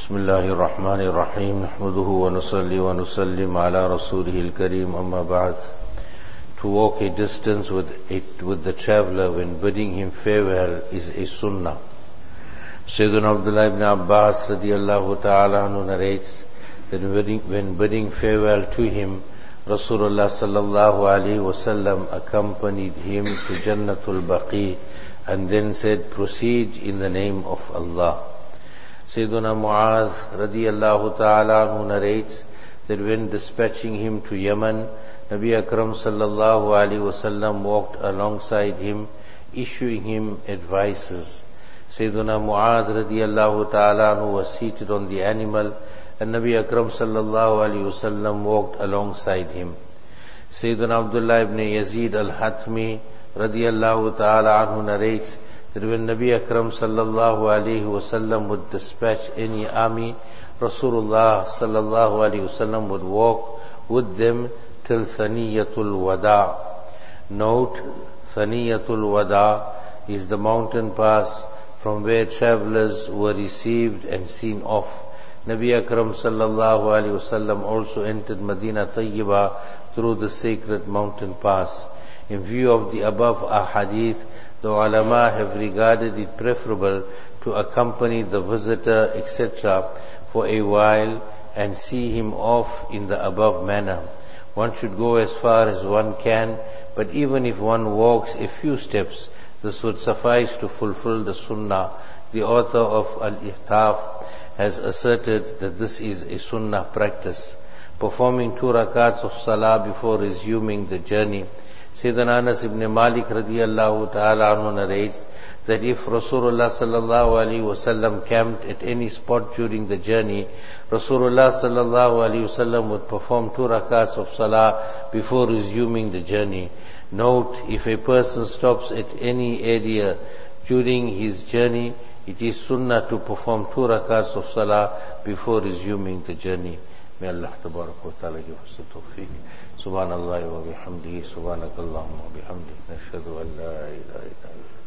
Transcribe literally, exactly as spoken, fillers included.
بسم الله الرحمن الرحيم نحمده ونصلي ونسلم على رسوله الكريم أما بعد. To walk a distance with it with the traveler when bidding him farewell is a sunnah. Sayyidina Abdullah ibn Abbas radiyallahu ta'ala anhu narrates that when bidding farewell to him, Rasulullah sallallahu alayhi wasallam accompanied him to Jannatul Baqi and then said, "Proceed in the name of Allah." Sayyidina Mu'adh radiyallahu ta'ala anhu narrates that when dispatching him to Yemen, Nabi Akram sallallahu alayhi wasallam walked alongside him, issuing him advices. Sayyidina Mu'adh radiyallahu ta'ala anhu was seated on the animal, and Nabi Akram sallallahu alayhi wasallam walked alongside him. Sayyidina Abdullah ibn Yazid al-Hatmi radiyallahu ta'ala anhu narrates that when Nabi Akram sallallahu alayhi wasallam would dispatch any army, Rasulullah sallallahu alayhi wasallam would walk with them till Thaniyatul Wada. Note, Thaniyatul Wada is the mountain pass from where travelers were received and seen off. Nabi Akram sallallahu alayhi wasallam also entered Medina Tayyibah through the sacred mountain pass. In view of the above ahadith, the ulama have regarded it preferable to accompany the visitor, et cetera, for a while and see him off in the above manner. One should go as far as one can, but even if one walks a few steps, this would suffice to fulfill the sunnah. The author of Al-Ihtaf has asserted that this is a sunnah practice. Performing two rakats of salah before resuming the journey. Sayyidina Anas ibn Malik radiyallahu ta'ala anhu narrates that if Rasulullah sallallahu alayhi wasallam camped at any spot during the journey, Rasulullah sallallahu alayhi wasallam would perform two rakats of salah before resuming the journey. Note, if a person stops at any area during his journey, it is sunnah to perform two rakats of salah before resuming the journey. May Allah tabarak wa ta'ala give us the tawfiq. Subhanallah wa bihamdihi, subhanakallahumma wa bihamdihi, nashhadu an la ilaha illa anta.